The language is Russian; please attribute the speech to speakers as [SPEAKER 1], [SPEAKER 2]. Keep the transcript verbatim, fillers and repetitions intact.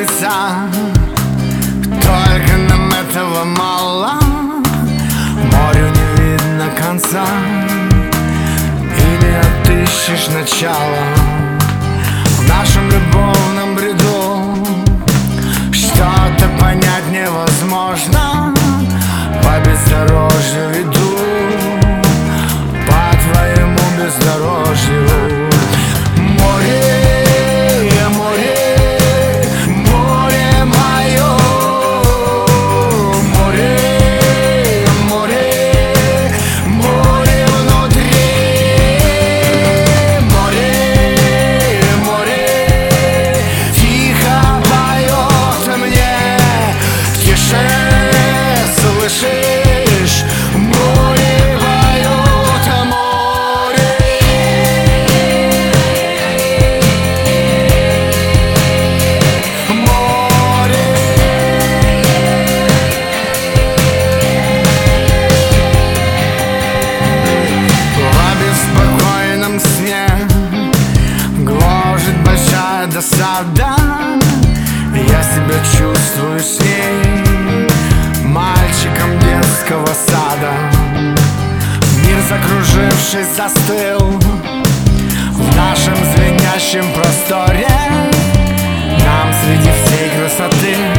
[SPEAKER 1] небеса. Только нам этого мало, морю не видно конца. Или отыщешь начало в нашем любовном бреду. Что-то понять невозможно, по бездорожью иду, по твоему бездорожью. Море, море, море мое, море, море, море внутри. Море, море, тихо поет мне в тише, слышишь? Море поет, а море. Досада, я себя чувствую с ней мальчиком детского сада. Мир, закружившись, застыл в нашем звенящем просторе. Нам среди всей красоты